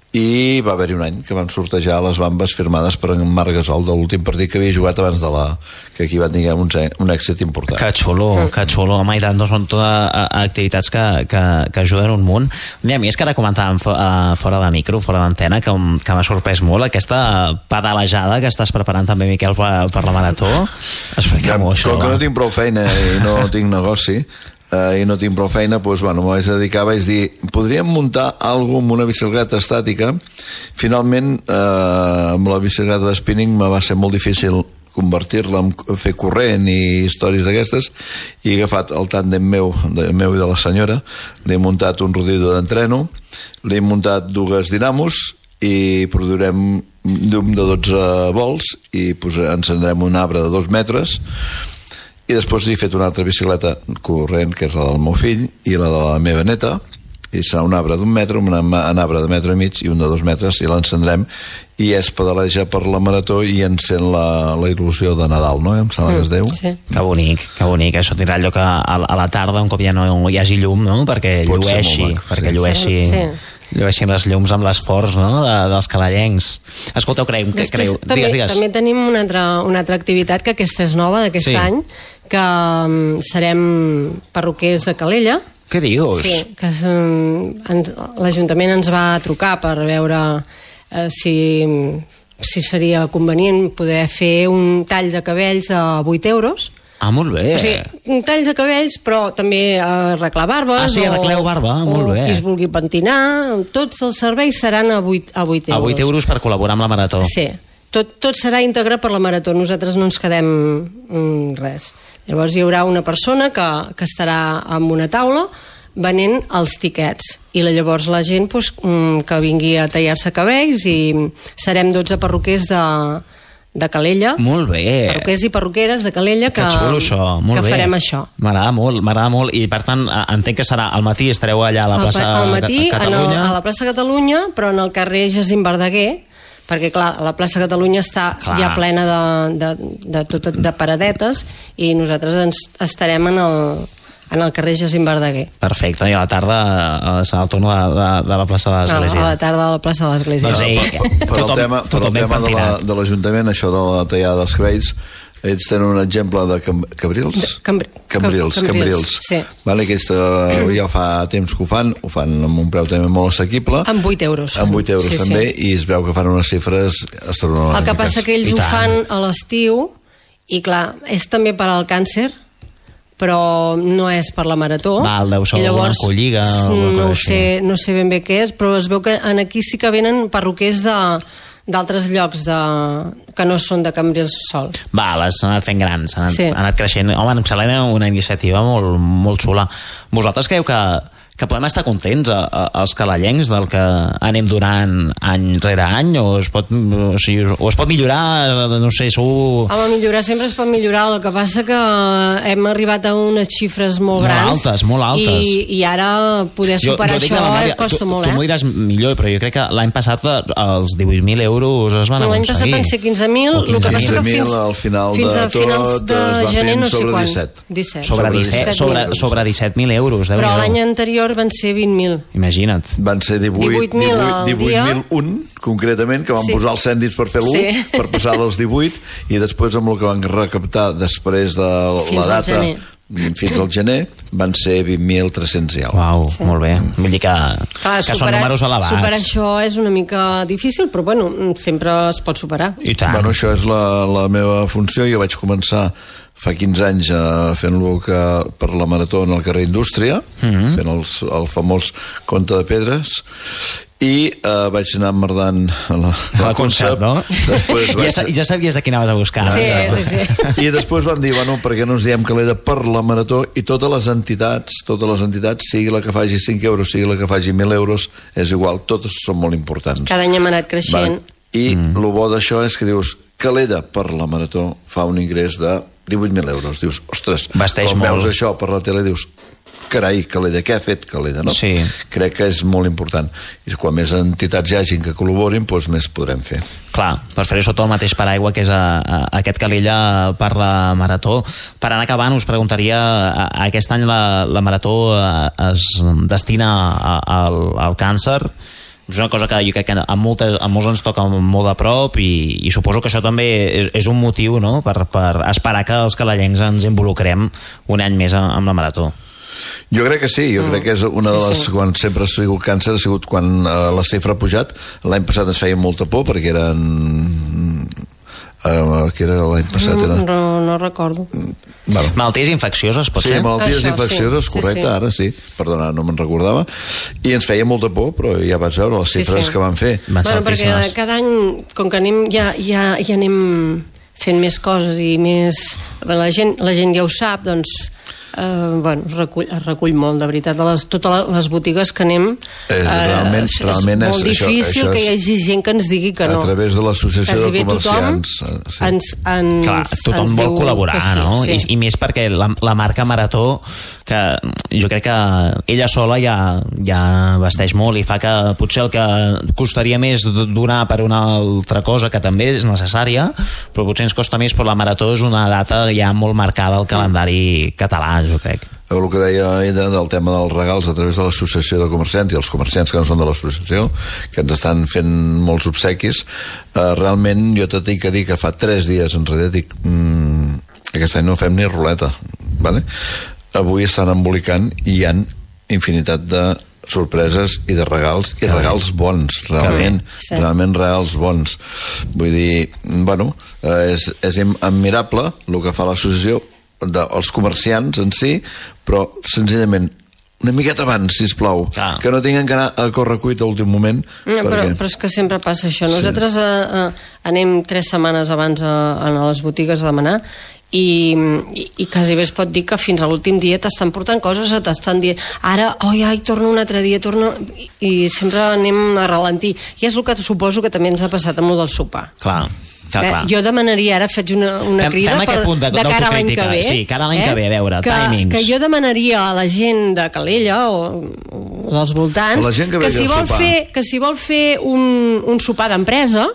i va haver-hi un any que van sortejar les bambes firmades per en Marc Gasol de l'últim partit que havia jugat abans de la... que aquí va tenir un, un èxit important. Que xulo, que xulo, home, i tant, doncs són totes activitats que, que, que ajuden un munt. I a mi és que ara comentàvem fora de micro, fora d'antena, que, que m'ha sorprès molt aquesta pedalejada que estàs preparant també, Miquel, per, per la marató. Explica-m'ho, això. Com que no tinc prou feina i no tinc negoci, Uh, i no tinc prou feina, doncs, bueno, m'ho vaig dedicar, vaig dir, podríem muntar alguna amb una bicicleta estàtica. Finalment, uh, amb la bicicleta de spinning me va ser molt difícil convertir-la en fer corrent i històries d'aquestes, i he agafat el tàndem meu, de, meu i de la senyora, li he muntat un rodillo d'entreno, li he muntat dues dinamos i produirem llum de dotze volts i posar, encendrem un arbre de dos metres. I després he fet una altra bicicleta corrent, que és la del meu fill i la de la meva neta, i serà un arbre d'un metre, un arbre de metre i mig i un de dos metres, i l'encendrem i es pedaleja per la marató i encén la, la il·lusió de Nadal, no? Em sembla que es diu. Sí. Que bonic, que bonic. Això tindrà lloc a, a la tarda, un cop ja no hi hagi llum, no? Perquè Pot llueixi, perquè llueixi... Sí. llueixin les llums amb l'esforç, no? de, dels calallencs. Escolteu, creieu... Que, Després, creieu també, digues, digues. també tenim una altra, una altra activitat que aquesta és nova d'aquest Sí. any, que um, serem perruquers de Calella. Què dius? Sí, que um, ens, l'Ajuntament ens va trucar per veure uh, si, si seria convenient poder fer un tall de cabells a vuit euros. Ah, molt bé. O sigui, talls de cabells, però també arreglar barbes. Ah, sí, arregleu barba, molt bé. O qui es vulgui pentinar, tots els serveis seran a vuit, a vuit euros. A vuit euros per col·laborar amb la marató. Sí, tot, tot serà íntegre per la marató, nosaltres no ens quedem mm, res. Llavors hi haurà una persona que, que estarà en una taula venent els tiquets, i llavors la gent pues, mm, que vingui a tallar-se cabells, i serem dotze perruquers de... de Calella. Molt bé. Perruquers i perruqueres de Calella que, que xulo, això. Molt que bé. farem això. M'agrada molt, m'agrada molt, i per tant entenc que serà al matí, estareu allà a la plaça al matí, Catalunya. A la plaça Catalunya, però en el carrer Jacint Verdaguer, perquè clar, la plaça Catalunya està clar. ja plena de, de, de, tot, de paradetes i nosaltres ens estarem en el, en el carrer Jacint Verdaguer. Perfecte, i a la tarda serà el torn de, de, de la plaça de l'Església. A la tarda a la plaça de l'Església. Doncs, ei, per, per, per el tema, per el tema de, la, de l'Ajuntament, això de la tallada dels cabells, ells tenen un exemple de cam, cabrils? De, cambri, cambrils, cambrils. cambrils. Sí. Vale, aquesta, ja fa temps que ho fan, ho fan amb un preu també molt assequible. Amb vuit euros. Amb vuit euros sí, també, sí. i es veu que fan unes xifres astronòmiques. El que passa que ells ho fan a l'estiu, i clar, és també per al càncer, però no és per la marató. Val, deu ser alguna colliga o no ho sé, no sé ben bé què és, però es veu que aquí sí que venen perruquers de d'altres llocs de, que no són de Cambrils sol. Val, s'han anat fent grans, s'han anat, sí. anat creixent. Home, em sembla una iniciativa molt, molt xula. Vosaltres creieu que que podem estar contents a, a, als calallencs del que anem donant any rere any, o es pot, o sigui, o es pot millorar, no sé, sou... Home, millorar sempre es pot millorar, el que passa que hem arribat a unes xifres molt, molt grans altes, molt altes. I, i ara poder superar jo, jo això memòria, costa tu, molt, tu eh? m'ho diràs millor, però jo crec que l'any passat els divuit mil euros es van no, aconseguir. L'any passat van ser quinze mil, el que passa que fins, al final fins a de finals tot, de gener no sé quan. disset. disset. Sobre disset, sobre, sobre disset mil euros. Però l'any anterior van ser vint mil. Imagina't. Van ser divuit mil un, concretament, que van sí. posar els cèntims per fer l'u, sí. per passar dels divuit, i després amb el que van recaptar després de fins la data fins al gener van ser vint mil tres-cents i alguna cosa. Uau, sí. Molt bé. Vull dir que, Clar, superar, que són números elevats. Superar això és una mica difícil, però bueno, sempre es pot superar. I tant. Bueno, això és la, la meva funció. Jo vaig començar fa quinze anys uh, fent-lo per la marató en el carrer Indústria, mm-hmm. fent els, el famós Conte de Pedres, i uh, vaig anar emmerdant a la, a la concert, no? Després vaig... ja, ja sabies a qui anaves a buscar. Sí, sí, sí. I després vam dir, bueno, per què no ens diem Calella per la marató, i totes les entitats, totes les entitats, sigui la que faci cinc euros, sigui la que faci mil euros, és igual, totes són molt importants. Cada any hem anat creixent. Vale. I mm. el bo d'això és que dius, Calella per la marató fa un ingrés de divuit mil euros. Dius, ostres, Vesteix quan molt. veus això per la tele, dius, carai, Calella, què ha fet Calella, no? Sí. Crec que és molt important. I quan més entitats hi hagin que col·laborin, doncs més podrem fer. Clar, per fer-ho sota el mateix paraigua que és a, a, aquest Calella per la marató. Per anar acabant, us preguntaria, a, a aquest any la, la marató a, es destina a, a, al, al càncer. És una cosa que jo crec que a, moltes, a molts ens toca molt de prop, i, i suposo que això també és, és un motiu, no?, per, per esperar que els calallencs ens involucrem un any més amb la marató. Jo crec que sí, jo mm. crec que és una de les... Sí, sí. Quan sempre ha sigut càncer, ha sigut quan uh, la xifra ha pujat. L'any passat ens feia molta por perquè eren... Uh, que era l'any passat? Era... No, no recordo. Bueno. Malalties infeccioses, pot sí, ser? Sí, malalties Això, infeccioses, sí, correcte, sí, sí. ara sí. Perdona, no me'n recordava. I ens feia molta por, però ja vaig veure les xifres sí, sí. que van fer. Bueno, perquè cada any, com que anem, ja, ja, ja anem fent més coses i més... La gent, la gent ja ho sap, doncs... Uh, bueno, es recull, es recull molt, de veritat. A les, totes les botigues que anem eh, realment, uh, realment és molt és, difícil això, això que hi hagi gent que ens digui que no. A través de l'associació de comerciants tothom, sí. ens, ens, Clar, tothom ens vol col·laborar, sí, no? Sí. I, I més perquè la, la marca Marató, que jo crec que ella sola ja, ja vesteix molt i fa que potser el que costaria més donar per una altra cosa, que també és necessària, però potser ens costa més, però la Marató és una data ja molt marcada al calendari català, jo crec. El que deia ella del tema dels regals a través de l'associació de comerciants i els comerciants que no són de l'associació, que ens estan fent molts obsequis, eh, realment jo t'he de dir que fa tres dies enrere dic, mmm, aquest any no fem ni ruleta, vale? Avui estan embolicant i hi ha infinitat de sorpreses i de regals, i regals bons, realment, sí. realment regals bons. Vull dir, bueno, és, és admirable el que fa l'associació dels comerciants en si, però senzillament una miqueta abans, sisplau, ah. que no tinguin que anar a correcuit a l'últim moment. No, perquè... però, però és que sempre passa això. Nosaltres sí. eh, eh, anem tres setmanes abans a, a les botigues a demanar i, i, i quasi bé es pot dir que fins a l'últim dia t'estan portant coses, t'estan dient ara, oi, ai, torno un altre dia, torno... I, i sempre anem a ralentir. I és el que suposo que també ens ha passat amb el del sopar. Clar. Clar, clar. Jo demanaria, ara faig una, una fem, crida fem per, de, de cara a l'any que ve. Sí, cara a l'any eh? que ve, a veure, que, timings. Que jo demanaria a la gent de Calella o, o dels voltants que, que, si vol fer, que si vol fer un, un sopar d'empresa,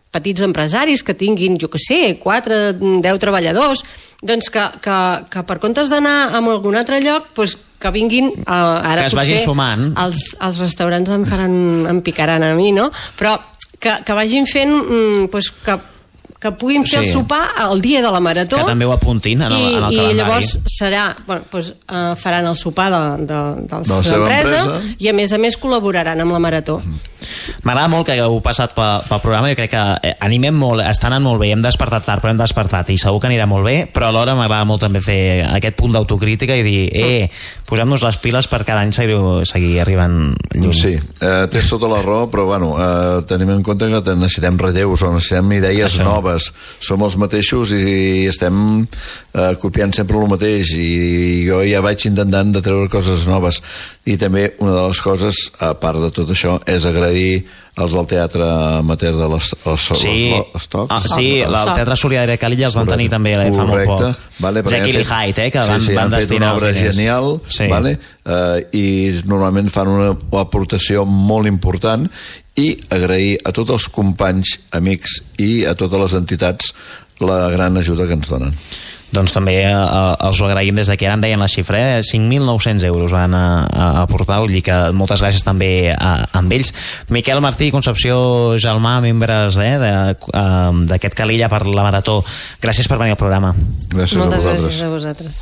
petits empresaris que tinguin, jo què sé, quatre, deu treballadors, doncs que, que, que per comptes d'anar a algun altre lloc, doncs que vinguin, eh, ara que es vagin sumant. Els, els restaurants em faran, em picaran a mi, no? Però que, que vagin fent, mm, doncs que que puguin fer sí. el sopar el dia de la marató. Que també ho apuntin en el, i, en el calendari. I llavors serà, bueno, doncs, uh, faran el sopar de, de, de, de la seva empresa, empresa i a més a més col·laboraran amb la marató. M'agrada molt que hagueu passat pel, pel programa, jo crec que eh, animem molt, està anant molt bé, hem despertat tard però hem despertat i segur que anirà molt bé, però alhora m'agrada molt també fer aquest punt d'autocrítica i dir, eh, posem-nos les piles per cada any seguir, seguir arribant lluny. Sí, eh, tens tota la raó, però bueno, eh, tenim en compte que necessitem relleus o necessitem idees Això. noves, som els mateixos i estem eh, copiant sempre el mateix i jo ja vaig intentant de treure coses noves i també una de les coses, a part de tot això, és agrair els del Teatre Amateur de les, els, sí. les, les tocs. Ah, sí, el Teatre Solidari de Calella els van tenir també fa molt poc. Vale, Jekyll i Hyde, eh, que van, sí, sí, van destinar els diners. Han fet una obra genial, sí. vale, uh, i normalment fan una aportació molt important i agrair a tots els companys, amics i a totes les entitats la gran ajuda que ens donen. Doncs també eh, els ho agraïm des d'aquí. Ara em deien la xifra, eh? cinc mil nou-cents euros van a, a aportar, vull dir que moltes gràcies també a, a ells. Miquel Martí i Concepció Gelmà, membres eh, d'aquest Calella per la Marató, gràcies per venir al programa. Gràcies moltes a gràcies a vosaltres.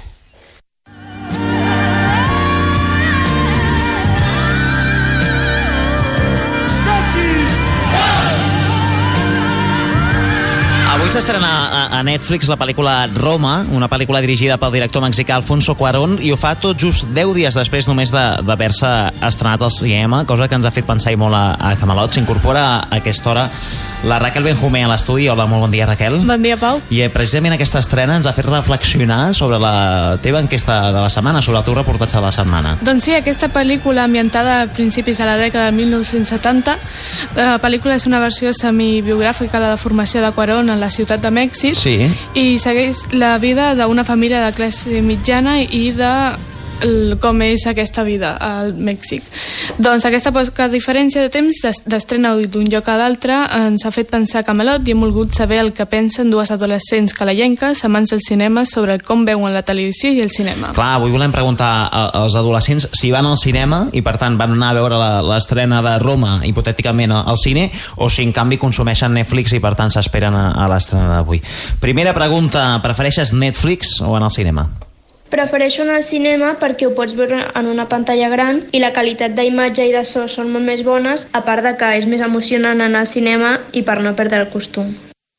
Avui s'estrena a Netflix la pel·lícula Roma, una pel·lícula dirigida pel director mexicà Alfonso Cuarón, i ho fa tot just deu dies després només d'haver-se estrenat al cinema, cosa que ens ha fet pensar i molt a, a Camelot. S'incorpora a aquesta hora la Raquel Benjumé a l'estudi. Hola, molt bon dia, Raquel. Bon dia, Pau. I eh, precisament aquesta estrena ens ha fet reflexionar sobre la teva enquesta de la setmana, sobre el teu reportatge de la setmana. Doncs sí, aquesta pel·lícula ambientada a principis de la dècada de mil nou-cents setanta, la pel·lícula és una versió semibiogràfica de la formació de Cuarón en la ciutat de Mèxic, sí. i segueix la vida d'una família de classe mitjana i de el, com és aquesta vida al Mèxic. Doncs aquesta poca diferència de temps d'estrena d'un lloc a l'altre ens ha fet pensar a Camelot i hem volgut saber el que pensen dues adolescents calellenques amants del cinema sobre com veuen la televisió i el cinema. Clar, avui volem preguntar als adolescents si van al cinema i per tant van anar a veure l'estrena de Roma hipotèticament al cine, o si en canvi consumeixen Netflix i per tant s'esperen a, a l'estrena d'avui. Primera pregunta, prefereixes Netflix o anar al cinema? Prefereixo anar al cinema perquè ho pots veure en una pantalla gran i la qualitat d'imatge i de so són molt més bones, a part de que és més emocionant anar al cinema i per no perdre el costum.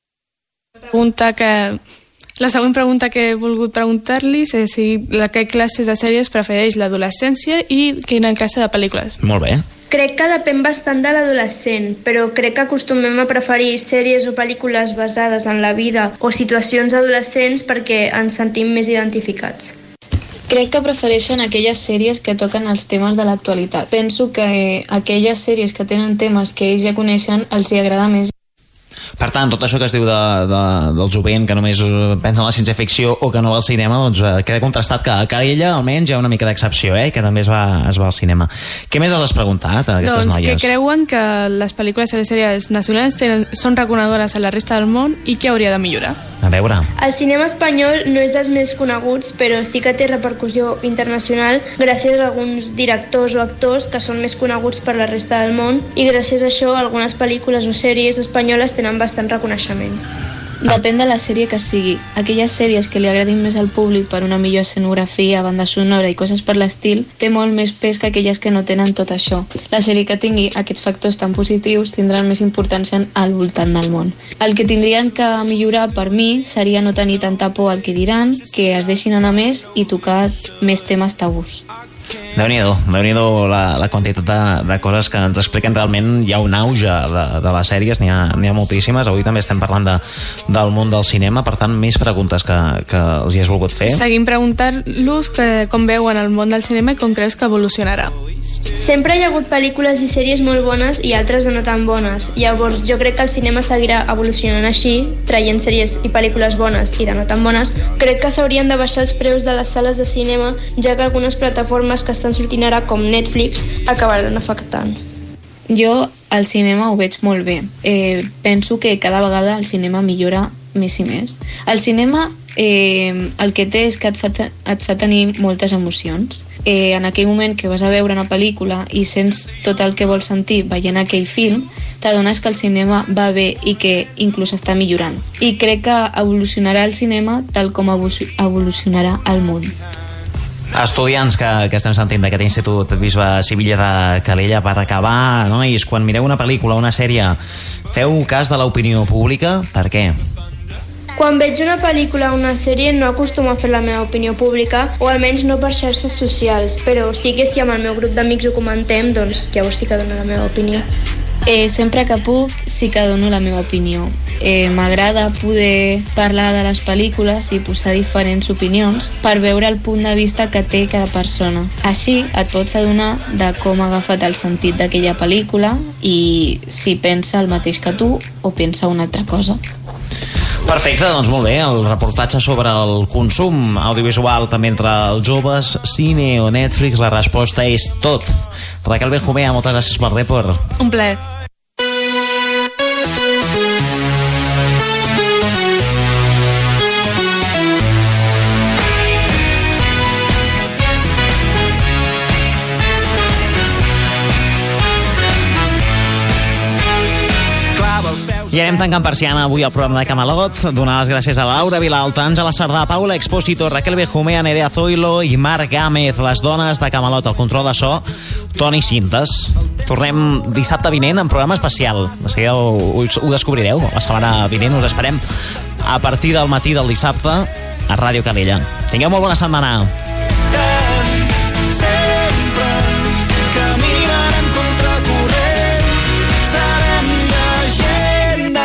Pregunta que... La següent pregunta que he volgut preguntar-li és si la que classes de sèries prefereix l'adolescència i quina classe de pel·lícules. Molt bé. Crec que depèn bastant de l'adolescent, però crec que acostumem a preferir sèries o pel·lícules basades en la vida o situacions adolescents perquè ens sentim més identificats. Crec que prefereixen aquelles sèries que toquen els temes de l'actualitat. Penso que aquelles sèries que tenen temes que ells ja coneixen els hi agrada més. Per tant, tot això que es diu de, de, del jovent que només pensa en la ciència-ficció o que no va al cinema, doncs eh, queda contrastat que a Calella almenys hi ha una mica d'excepció, eh, que també es va, es va al cinema. Què més has preguntat a aquestes doncs noies? Doncs que creuen que les pel·lícules i les sèries nacionals tenen, són reconegudes a la resta del món i què hauria de millorar. A veure. El cinema espanyol no és dels més coneguts, però sí que té repercussió internacional gràcies a alguns directors o actors que són més coneguts per la resta del món, i gràcies a això algunes pel·lícules o sèries espanyoles tenen bastant reconeixement. Depèn de la sèrie que sigui. Aquelles sèries que li agradin més al públic per una millor escenografia, banda sonora i coses per l'estil, té molt més pes que aquelles que no tenen tot això. La sèrie que tingui aquests factors tan positius tindran més importància al voltant del món. El que tindrien que millorar per mi seria no tenir tanta por al que diran, que es deixin anar més i tocar més temes tabús. Déu-n'hi-do, Déu-n'hi-do la, la quantitat de, de coses que ens expliquen. Realment hi ha un auge de, de les sèries, n'hi ha, n'hi ha moltíssimes. Avui també estem parlant de, del món del cinema, per tant, més preguntes que, que els hi has volgut fer. Seguim preguntant-los que, com veuen el món del cinema i com creus que evolucionarà. Sempre hi ha hagut pel·lícules i sèries molt bones i altres de no tan bones. Llavors, jo crec que el cinema seguirà evolucionant així, traient sèries i pel·lícules bones i de no tan bones. Crec que s'haurien de baixar els preus de les sales de cinema, ja que algunes plataformes que estan sortint ara, com Netflix, acabaran afectant. Jo al cinema ho veig molt bé. Eh, penso que cada vegada el cinema millora més i més. El cinema eh, el que té és que et fa, et fa tenir moltes emocions. Eh, en aquell moment que vas a veure una pel·lícula i sents tot el que vols sentir veient aquell film, t'adones que el cinema va bé i que inclús està millorant. I crec que evolucionarà el cinema tal com evolucionarà el món. Estudiants que, que estem sentint d'aquest Institut Bisbe Sivilla de Calella, per acabar, nois, quan mireu una pel·lícula o una sèrie, feu cas de l'opinió pública? Per què? Quan veig una pel·lícula o una sèrie no acostumo a fer la meva opinió pública, o almenys no per xarxes socials, però sí que si amb el meu grup d'amics ho comentem, doncs llavors sí que dono la meva opinió. Eh, sempre que puc sí que dono la meva opinió. Eh, M'agrada poder parlar de les pel·lícules i posar diferents opinions per veure el punt de vista que té cada persona. Així et pots adonar de com ha agafat el sentit d'aquella pel·lícula i si pensa el mateix que tu o pensa una altra cosa. Perfecte, doncs molt bé, el reportatge sobre el consum audiovisual també entre els joves, cine o Netflix, la resposta és tot. Raquel Benjumea, moltes gràcies pel report. Un plaer. I anem tancant persiana avui al programa de Camelot. Donar les gràcies a Laura Vilalta, Àngela Sardà, Paula Expósito, Raquel Benjumea, Nerea Zoilo i Marc Gámez, les dones de Camelot. El control de so, Toni Cintes. Tornem dissabte vinent en programa especial. De seguida ho, ho descobrireu. La setmana vinent us esperem a partir del matí del dissabte a Ràdio Calella. Tingueu molt bona setmana. Sempre caminant en contracorrent, serem llegenda.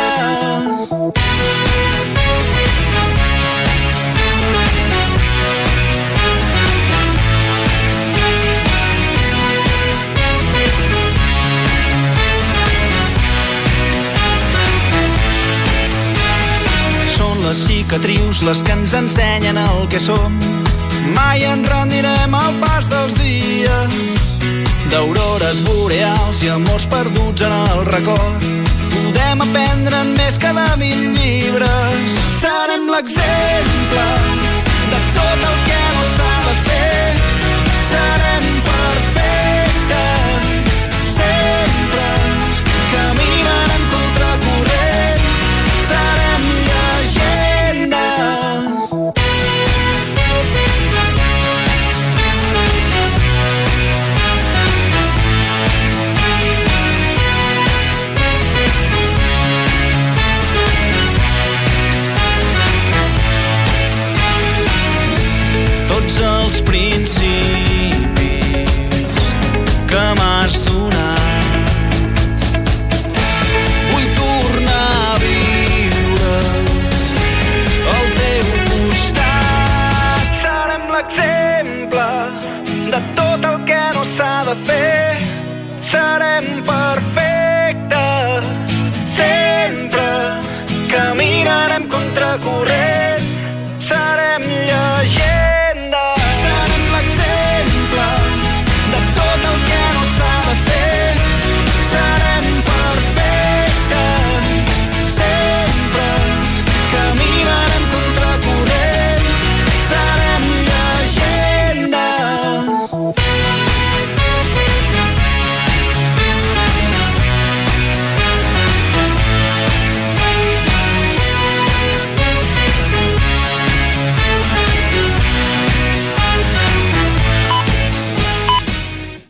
Són les cicatrius les que ens ensenyen el que som. Mai ens rendirem al pas dels dies, d'aurores boreals i amors perduts en el record. Podem aprendre més que de mil llibres. Serem l'exemple de tot el que no s'ha de fer. Serem perfectes, sempre caminant en contracorrent. Serem llegenda. Tots els principis que m'has donat, vull tornar a viure al teu costat. Serem l'exemple de tot el que no s'ha de fer. Serem per